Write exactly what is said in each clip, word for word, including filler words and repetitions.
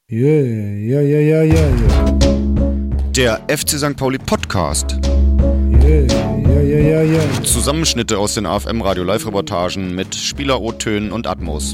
Yeah, ja, ja, ja, ja, ja. Der F C Sankt Pauli Podcast. Yeah, ja, ja, ja, ja. Zusammenschnitte aus den A F M-Radio Live-Reportagen mit Spieler-O-Tönen und Atmos.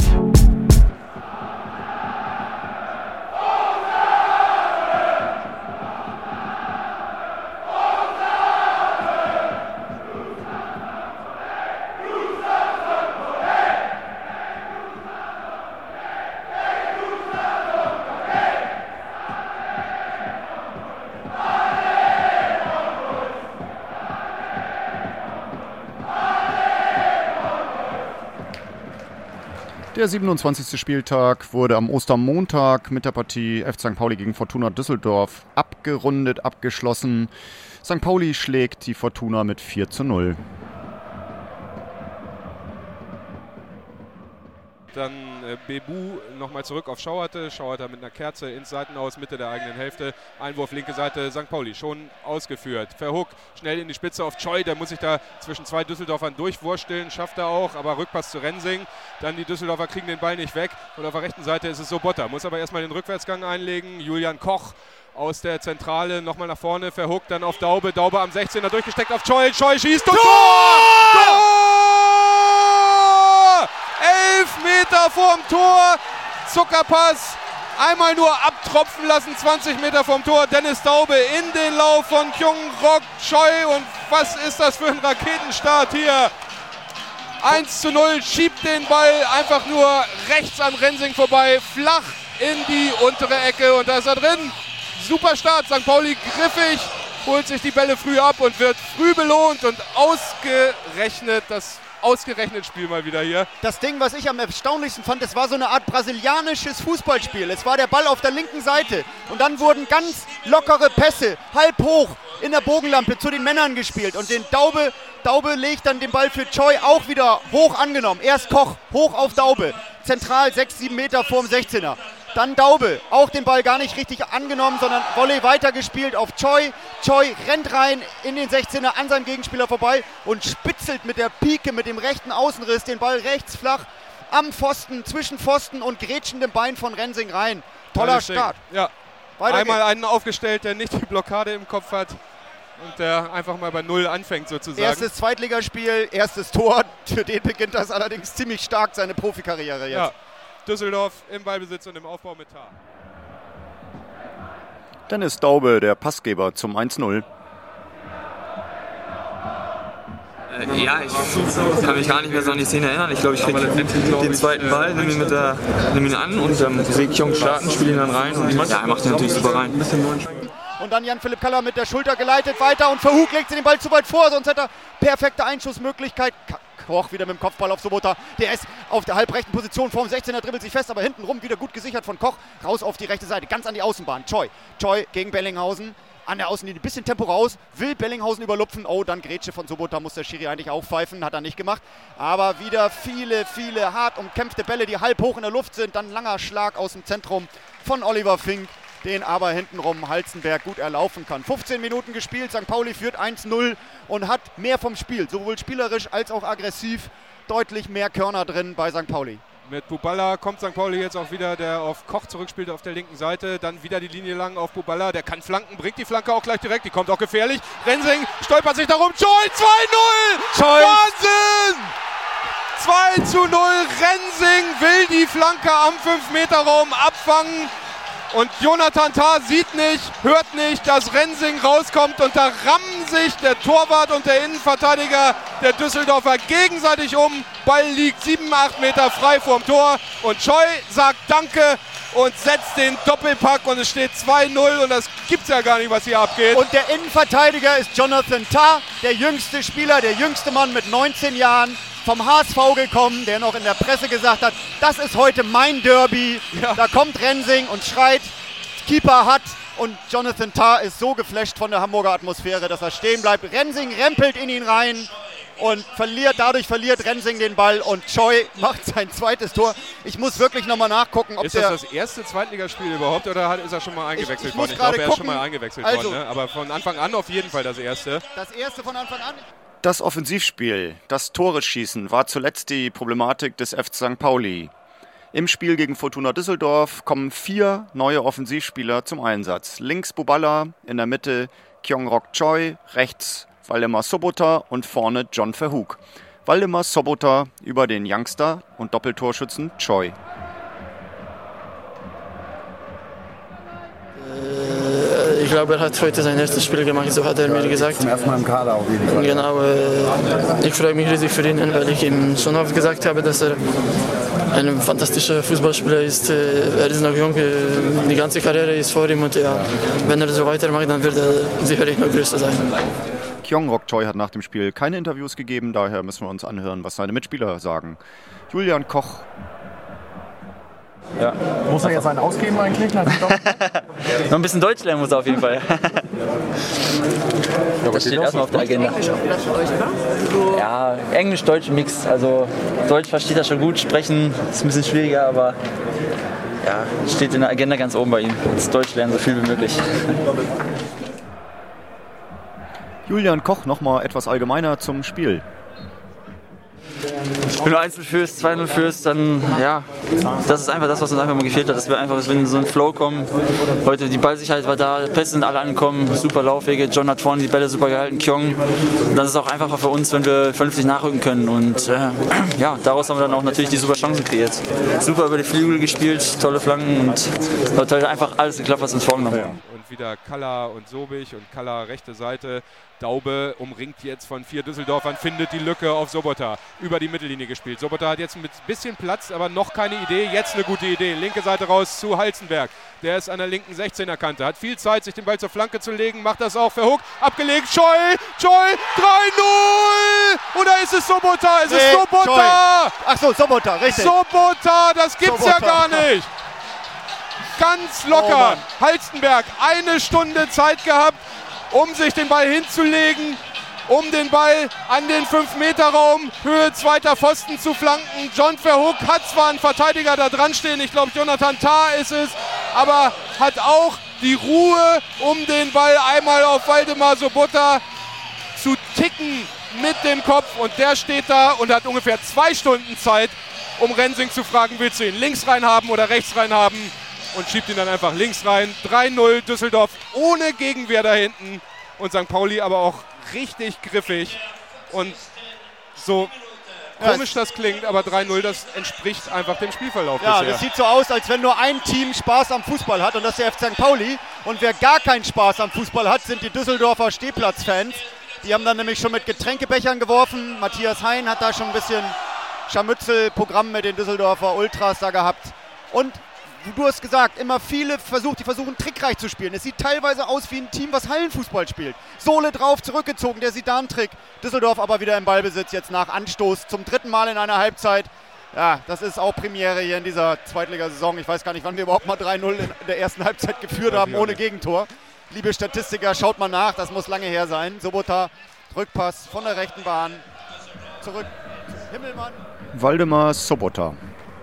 Der siebenundzwanzigste Spieltag wurde am Ostermontag mit der Partie F C Sankt Pauli gegen Fortuna Düsseldorf abgerundet, abgeschlossen. Sankt Pauli schlägt die Fortuna mit vier zu null. Dann äh, Bebu nochmal zurück auf Schauerte. Schauerte mit einer Kerze ins Seitenaus, Mitte der eigenen Hälfte. Einwurf linke Seite, Sankt Pauli schon ausgeführt. Verhook schnell in die Spitze auf Choi. Der muss sich da zwischen zwei Düsseldorfern durchwursteln. Schafft er auch, aber Rückpass zu Rensing. Dann die Düsseldorfer kriegen den Ball nicht weg. Und auf der rechten Seite ist es Sobotta. Muss aber erstmal den Rückwärtsgang einlegen. Julian Koch aus der Zentrale nochmal nach vorne. Verhook dann auf Daube. Daube am sechzehner durchgesteckt auf Choi. Choi schießt und Tor! Tor! Tor! Elf Meter vorm Tor, Zuckerpass, einmal nur abtropfen lassen, zwanzig Meter vom Tor, Dennis Daube in den Lauf von Kyung Rok Choi und was ist das für ein Raketenstart hier? eins zu null, schiebt den Ball einfach nur rechts an Rensing vorbei, flach in die untere Ecke und da ist er drin. Super Start, Sankt Pauli griffig, holt sich die Bälle früh ab und wird früh belohnt und ausgerechnet das Ausgerechnet Spiel mal wieder hier. Das Ding, was ich am erstaunlichsten fand, es war so eine Art brasilianisches Fußballspiel. Es war der Ball auf der linken Seite und dann wurden ganz lockere Pässe, halb hoch in der Bogenlampe zu den Männern gespielt. Und den Daube, Daube legt dann den Ball für Choi auch wieder hoch angenommen. Erst Koch, hoch auf Daube, zentral sechs, sieben Meter vorm sechzehner. Dann Daube, auch den Ball gar nicht richtig angenommen, sondern Volley weitergespielt auf Choi. Choi rennt rein in den sechzehner an seinem Gegenspieler vorbei und spitzelt mit der Pike, mit dem rechten Außenriss den Ball rechts flach am Pfosten, zwischen Pfosten und grätschendem Bein von Rensing rein. Toller Start. Ja. Einmal einen aufgestellt, der nicht die Blockade im Kopf hat und der einfach mal bei Null anfängt sozusagen. Erstes Zweitligaspiel, erstes Tor. Für den beginnt das allerdings ziemlich stark, seine Profikarriere jetzt. Ja. Düsseldorf im Ballbesitz und im Aufbau mit Tar. Dennis Daube, der Passgeber zum eins null. Äh, ja, ich kann mich gar nicht mehr so an die Szene erinnern. Ich glaube, ich kriege den zweiten Ball, nehme ihn, mit der, nehm ihn an und ähm, sehe Kyung starten, spiele ihn dann rein. Und ja, er macht ihn natürlich super rein. Und dann Jan-Philipp Kaller mit der Schulter geleitet weiter und Verhoek legt sie den Ball zu weit vor, sonst hätte er perfekte Einschussmöglichkeit. Koch wieder mit dem Kopfball auf Sobotta. Der ist auf der halbrechten Position vorm sechzehner, dribbelt sich fest, aber hintenrum wieder gut gesichert von Koch. Raus auf die rechte Seite, ganz an die Außenbahn. Choi. Choi gegen Bellinghausen. An der Außenlinie, ein bisschen Tempo raus, will Bellinghausen überlupfen. Oh, dann Grätsche von Sobotta, muss der Schiri eigentlich aufpfeifen, hat er nicht gemacht. Aber wieder viele, viele hart umkämpfte Bälle, die halb hoch in der Luft sind. Dann langer Schlag aus dem Zentrum von Oliver Fink, den aber hintenrum Halzenberg gut erlaufen kann. fünfzehn Minuten gespielt, Sankt Pauli führt eins null und hat mehr vom Spiel, sowohl spielerisch als auch aggressiv, deutlich mehr Körner drin bei Sankt Pauli. Mit Buballa kommt Sankt Pauli jetzt auch wieder, der auf Koch zurückspielt auf der linken Seite. Dann wieder die Linie lang auf Buballa, der kann flanken, bringt die Flanke auch gleich direkt, die kommt auch gefährlich. Rensing stolpert sich darum, Choi zwei null! Wahnsinn! zwei zu null, Rensing will die Flanke am fünf Meter Raum abfangen. Und Jonathan Tah sieht nicht, hört nicht, dass Rensing rauskommt und da rammen sich der Torwart und der Innenverteidiger der Düsseldorfer gegenseitig um. Ball liegt sieben, acht Meter frei vorm Tor und Choi sagt Danke und setzt den Doppelpack und es steht zwei null und das gibt's ja gar nicht, was hier abgeht. Und der Innenverteidiger ist Jonathan Tah, der jüngste Spieler, der jüngste Mann mit neunzehn Jahren. Vom H S V gekommen, der noch in der Presse gesagt hat, das ist heute mein Derby. Ja. Da kommt Rensing und schreit, Keeper hat und Jonathan Tah ist so geflasht von der Hamburger Atmosphäre, dass er stehen bleibt. Rensing rempelt in ihn rein und verliert, dadurch verliert Rensing den Ball und Choi macht sein zweites Tor. Ich muss wirklich nochmal nachgucken, ob ist der... Ist das das erste Zweitligaspiel überhaupt oder hat, ist er schon mal eingewechselt ich, ich worden? Ich glaube, er ist schon mal eingewechselt also, worden, ne? Aber von Anfang an auf jeden Fall das erste. Das erste von Anfang an... Das Offensivspiel, das Tore schießen, war zuletzt die Problematik des F C Sankt Pauli. Im Spiel gegen Fortuna Düsseldorf kommen vier neue Offensivspieler zum Einsatz. Links Buballa, in der Mitte Kyung-Rok Choi, rechts Waldemar Sobota und vorne John Verhoek. Waldemar Sobota über den Youngster und Doppeltorschützen Choi. Ich glaube, er hat heute sein erstes Spiel gemacht, so hat er mir gesagt. Zum ersten Mal im Kader auf jeden Fall. Genau, äh, ich freue mich riesig für ihn, weil ich ihm schon oft gesagt habe, dass er ein fantastischer Fußballspieler ist. Er ist noch jung, die ganze Karriere ist vor ihm und ja, wenn er so weitermacht, dann wird er sicherlich noch größer sein. Kyung-Rok Choi hat nach dem Spiel keine Interviews gegeben, daher müssen wir uns anhören, was seine Mitspieler sagen. Julian Koch. Ja. Muss er jetzt einen ausgeben eigentlich? Noch ein bisschen Deutsch lernen muss er auf jeden Fall. Das steht erstmal auf der Agenda. Ja, Englisch-Deutsch-Mix. Also Deutsch versteht er schon gut, sprechen ist ein bisschen schwieriger, aber ja, steht in der Agenda ganz oben bei ihm. Jetzt Deutsch lernen so viel wie möglich. Julian Koch nochmal etwas allgemeiner zum Spiel. Wenn du eins null führst, zwei null führst, dann ja, das ist einfach das, was uns einfach mal gefehlt hat, dass wir einfach, wenn wir in so einen Flow kommen, heute die Ballsicherheit war da, Pässe sind alle angekommen, super Laufwege, John hat vorne die Bälle super gehalten, Kyung, und das ist auch einfacher für uns, wenn wir vernünftig nachrücken können und äh, ja, daraus haben wir dann auch natürlich die super Chancen kreiert. Super über die Flügel gespielt, tolle Flanken und hat halt einfach alles geklappt, was wir uns vorgenommen haben. Und wieder Kalla und Sobich und Kalla rechte Seite. Daube umringt jetzt von vier Düsseldorfern, findet die Lücke auf Sobota, über die Mittellinie gespielt. Sobota hat jetzt ein bisschen Platz, aber noch keine Idee. Jetzt eine gute Idee. Linke Seite raus zu Halzenberg. Der ist an der linken sechzehner Kante. Hat viel Zeit, sich den Ball zur Flanke zu legen. Macht das auch. Verhoek, abgelegt. Choi, Choi, drei null! Oder ist es Sobota? Es ist Sobota! Ach so, Sobota, richtig. Sobota, das gibt's Sobota. Ja gar nicht. Ganz locker. Oh Halstenberg, eine Stunde Zeit gehabt, um sich den Ball hinzulegen, um den Ball an den fünf Meter Raum, Höhe zweiter Pfosten zu flanken. John Verhoek hat zwar einen Verteidiger da dran stehen, ich glaube Jonathan Tah ist es, aber hat auch die Ruhe, um den Ball einmal auf Waldemar Sobota zu ticken mit dem Kopf. Und der steht da und hat ungefähr zwei Stunden Zeit, um Rensing zu fragen, willst du ihn links rein haben oder rechts rein haben? Und schiebt ihn dann einfach links rein. drei null Düsseldorf ohne Gegenwehr da hinten. Und Sankt Pauli aber auch richtig griffig. Und so komisch das klingt, aber drei null, das entspricht einfach dem Spielverlauf ja, bisher. Das sieht so aus, als wenn nur ein Team Spaß am Fußball hat und das ist der F C Sankt Pauli. Und wer gar keinen Spaß am Fußball hat, sind die Düsseldorfer Stehplatzfans. Die haben dann nämlich schon mit Getränkebechern geworfen. Matthias Hein hat da schon ein bisschen Scharmützelprogramm mit den Düsseldorfer Ultras da gehabt. Und du hast gesagt, immer viele versucht, die versuchen trickreich zu spielen. Es sieht teilweise aus wie ein Team, was Hallenfußball spielt. Sohle drauf, zurückgezogen, der Zidane-Trick. Düsseldorf aber wieder im Ballbesitz, jetzt nach Anstoß zum dritten Mal in einer Halbzeit. Ja, das ist auch Premiere hier in dieser Zweitligasaison. Ich weiß gar nicht, wann wir überhaupt mal drei null in der ersten Halbzeit geführt haben, ohne Gegentor. Liebe Statistiker, schaut mal nach, das muss lange her sein. Sobota, Rückpass von der rechten Bahn, zurück, Himmelmann. Waldemar Sobota.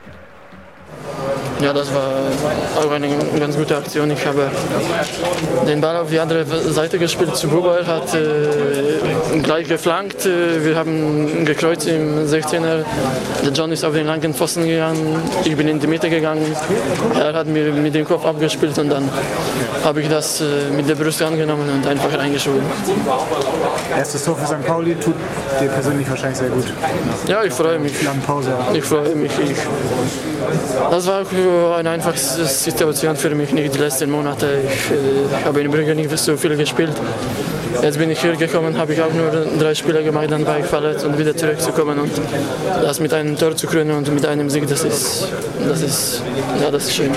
Ja, das war auch eine ganz gute Aktion. Ich habe den Ball auf die andere Seite gespielt zu Buba. Er hat äh, gleich geflankt. Wir haben gekreuzt im sechzehner. Der John ist auf den langen Pfosten gegangen. Ich bin in die Mitte gegangen. Er hat mir mit dem Kopf abgespielt und dann habe ich das äh, mit der Brust angenommen und einfach reingeschoben. Erstes Tor für Sankt Pauli tut dir persönlich wahrscheinlich sehr gut. Ja, ich freue mich. Lange Pause. Ich freue mich. Ich, das war auch eine einfache Situation für mich, nicht die letzten Monate. Ich, ich habe in Brügge nicht so viel gespielt. Jetzt bin ich hier gekommen, habe ich auch nur drei Spiele gemacht, dann war ich verletzt und wieder zurückzukommen und das mit einem Tor zu krönen und mit einem Sieg, das ist, das ist, ja, das ist schön.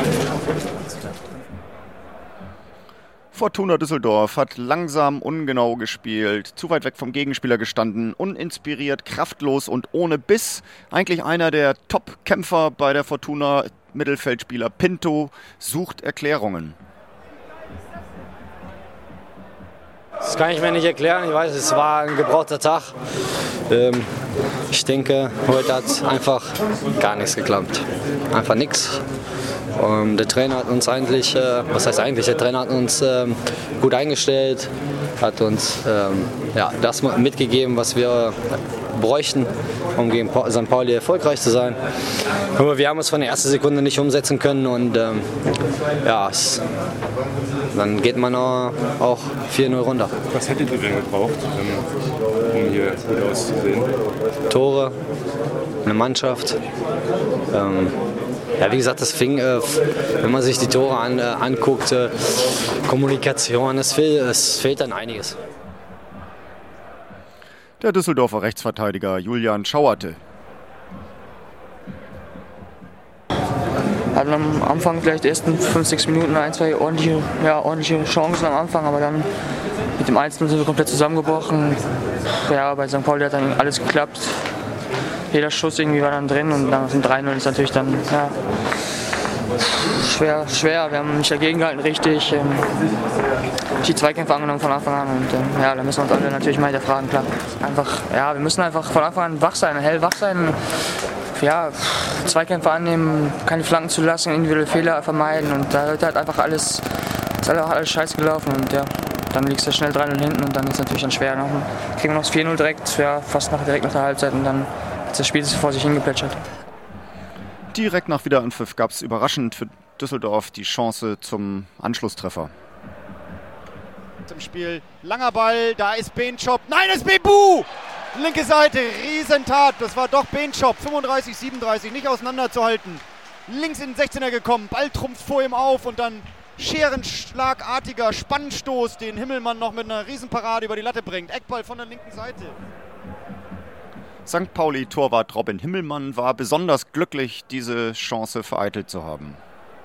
Fortuna Düsseldorf hat langsam, ungenau gespielt, zu weit weg vom Gegenspieler gestanden, uninspiriert, kraftlos und ohne Biss. Eigentlich einer der Top-Kämpfer bei der Fortuna, Mittelfeldspieler Pinto, sucht Erklärungen. Das kann ich mir nicht erklären. Ich weiß, es war ein gebrauchter Tag. Ähm, ich denke, heute hat einfach gar nichts geklappt. Einfach nichts. Und der Trainer hat uns eigentlich, äh, was heißt eigentlich, der Trainer hat uns ähm, gut eingestellt, hat uns ähm, ja, das mitgegeben, was wir bräuchten, um gegen Sankt Pauli erfolgreich zu sein. Aber wir haben es von der ersten Sekunde nicht umsetzen können und ähm, ja, es, dann geht man auch vier null runter. Was hättet ihr denn gebraucht, um hier gut auszusehen? Tore, eine Mannschaft. Ähm, ja, wie gesagt, das fing, äh, wenn man sich die Tore an, äh, anguckt, äh, Kommunikation, es fehlt, es fehlt dann einiges. Der Düsseldorfer Rechtsverteidiger Julian Schauerte. Hatten am Anfang vielleicht die ersten fünf, sechs Minuten ein, zwei ordentliche, ja, ordentliche Chancen am Anfang, aber dann mit dem eins null sind wir komplett zusammengebrochen. Ja, bei Sankt Pauli hat dann alles geklappt. Jeder Schuss irgendwie war dann drin und nach dem drei null ist natürlich dann ja, schwer, schwer. Wir haben nicht dagegen gehalten richtig. Ähm, die Zweikämpfe angenommen von Anfang an und ähm, ja, da müssen wir uns alle natürlich mal hinterfragen, klar. Einfach, ja, wir müssen einfach von Anfang an wach sein, hell wach sein. Ja, Zweikämpfe annehmen, keine Flanken zu lassen, individuelle Fehler vermeiden und da wird halt einfach alles, ist halt auch alles scheiße gelaufen und ja, dann liegst du schnell drei null hinten und dann ist es natürlich dann schwer. Noch, kriegen wir noch das vier null direkt, ja, fast nach, direkt nach der Halbzeit und dann ist das Spiel vor sich hingeplätschert. Direkt nach Wiederanpfiff gab es überraschend für Düsseldorf die Chance zum Anschlusstreffer. Zum Spiel, langer Ball, da ist Benchop, nein, das ist Bebu! Linke Seite, Riesentat, das war doch Benchop, fünfunddreißig, siebenunddreißig, nicht auseinanderzuhalten. Links in den sechzehner gekommen, Ball trumpft vor ihm auf und dann scherenschlagartiger Spannstoß, den Himmelmann noch mit einer Riesenparade über die Latte bringt. Eckball von der linken Seite. Sankt Pauli-Torwart Robin Himmelmann war besonders glücklich, diese Chance vereitelt zu haben.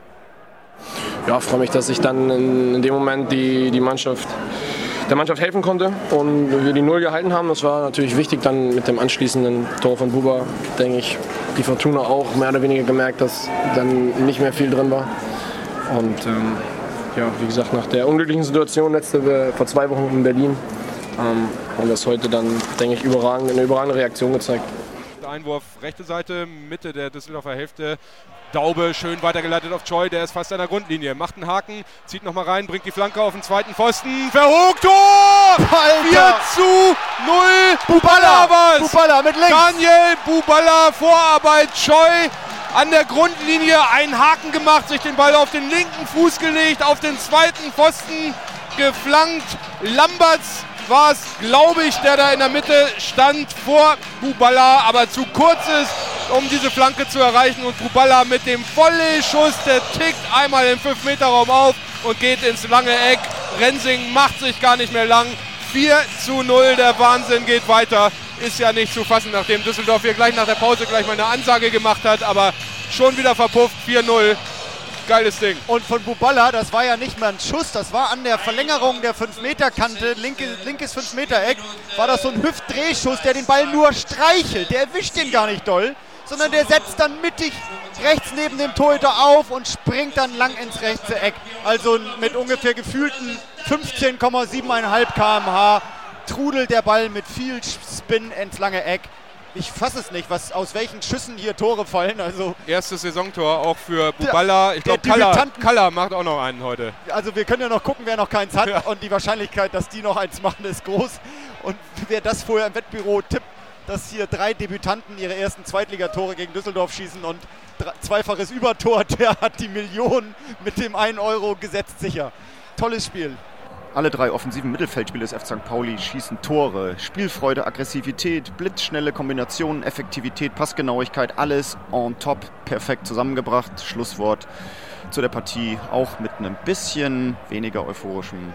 Ja, freue mich, dass ich dann in, in dem Moment die, die Mannschaft, der Mannschaft helfen konnte und wir die Null gehalten haben. Das war natürlich wichtig. Dann mit dem anschließenden Tor von Buba, denke ich, die Fortuna auch mehr oder weniger gemerkt, dass dann nicht mehr viel drin war. Und ähm, ja, wie gesagt, nach der unglücklichen Situation letzte vor zwei Wochen in Berlin ähm, haben wir es heute dann, denke ich, überragend, eine überragende Reaktion gezeigt. Einwurf rechte Seite, Mitte der Düsseldorfer Hälfte. Daube schön weitergeleitet auf Choi, der ist fast an der Grundlinie. Macht einen Haken, zieht nochmal rein, bringt die Flanke auf den zweiten Pfosten. Verhoog, Tor! vier zu null. Buballa war's. Buballa mit links. Daniel Buballa, Vorarbeit, Choi an der Grundlinie. Einen Haken gemacht, sich den Ball auf den linken Fuß gelegt, auf den zweiten Pfosten geflankt. Lamberts war es, glaube ich, der da in der Mitte stand vor Buballa, aber zu kurz ist, um diese Flanke zu erreichen. Und Buballa mit dem Volley-Schuss, der tickt einmal im fünf Meter Raum auf und geht ins lange Eck. Rensing macht sich gar nicht mehr lang. vier zu null, der Wahnsinn geht weiter. Ist ja nicht zu fassen, nachdem Düsseldorf hier gleich nach der Pause gleich mal eine Ansage gemacht hat, aber schon wieder verpufft, vier null. Geiles Ding. Und von Buballa, das war ja nicht mehr ein Schuss, das war an der Verlängerung der fünf Meter Kante, linke, linkes fünf Meter Eck, war das so ein Hüftdrehschuss, der den Ball nur streichelt. Der erwischt den gar nicht doll, sondern der setzt dann mittig rechts neben dem Torhüter auf und springt dann lang ins rechte Eck. Also mit ungefähr gefühlten fünfzehn Komma siebenundfünfzig Kilometer pro Stunde trudelt der Ball mit viel Spin ins lange Eck. Ich fasse es nicht, was, aus welchen Schüssen hier Tore fallen. Also erstes Saisontor auch für Buballa. Ich glaube, Kalla macht auch noch einen heute. Also wir können ja noch gucken, wer noch keins hat. Ja. Und die Wahrscheinlichkeit, dass die noch eins machen, ist groß. Und wer das vorher im Wettbüro tippt, dass hier drei Debütanten ihre ersten Zweitligatore gegen Düsseldorf schießen und zweifaches Übertor, der hat die Million mit dem einen Euro gesetzt sicher. Tolles Spiel. Alle drei offensiven Mittelfeldspieler des F C Sankt Pauli schießen Tore. Spielfreude, Aggressivität, blitzschnelle Kombinationen, Effektivität, Passgenauigkeit, alles on top, perfekt zusammengebracht. Schlusswort zu der Partie, auch mit einem bisschen weniger euphorischen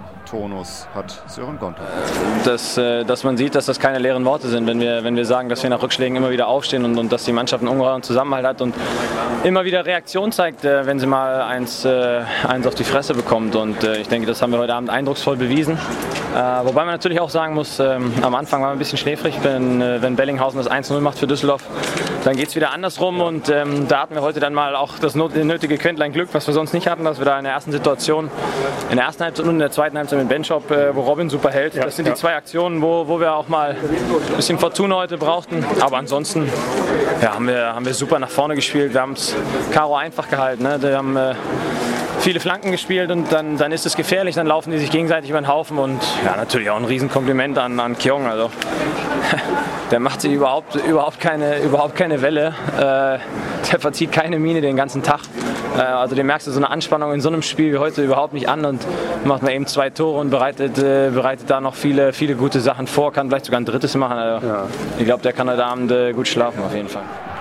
Tonus, hat Sören Gonter. Dass, dass man sieht, dass das keine leeren Worte sind, wenn wir, wenn wir sagen, dass wir nach Rückschlägen immer wieder aufstehen und, und dass die Mannschaft einen ungeheuren Zusammenhalt hat und immer wieder Reaktion zeigt, wenn sie mal eins, eins auf die Fresse bekommt. Und ich denke, das haben wir heute Abend eindrucksvoll bewiesen. Wobei man natürlich auch sagen muss, am Anfang war man ein bisschen schläfrig, wenn, wenn Bellinghausen das eins null macht für Düsseldorf. Dann geht es wieder andersrum und ähm, da hatten wir heute dann mal auch das nötige Quäntlein Glück, was wir sonst nicht hatten, dass wir da in der ersten Situation, in der ersten Halbzeit und in der zweiten Halbzeit mit Benchop, äh, wo Robin super hält. Das sind die zwei Aktionen, wo, wo wir auch mal ein bisschen Fortuna heute brauchten. Aber ansonsten ja, haben, wir, haben wir super nach vorne gespielt. Wir haben es Karo einfach gehalten. Ne? Wir haben äh, viele Flanken gespielt und dann, dann ist es gefährlich, dann laufen die sich gegenseitig über den Haufen und ja, natürlich auch ein Riesenkompliment an, an Kyong. Also, der macht sich überhaupt, überhaupt, keine, überhaupt keine Welle, äh, der verzieht keine Miene den ganzen Tag. Äh, also den merkst du so eine Anspannung in so einem Spiel wie heute überhaupt nicht an und macht mal eben zwei Tore und bereitet, äh, bereitet da noch viele, viele gute Sachen vor, kann vielleicht sogar ein drittes machen. Also, ja. Ich glaube, der kann heute Abend äh, gut schlafen auf jeden Fall.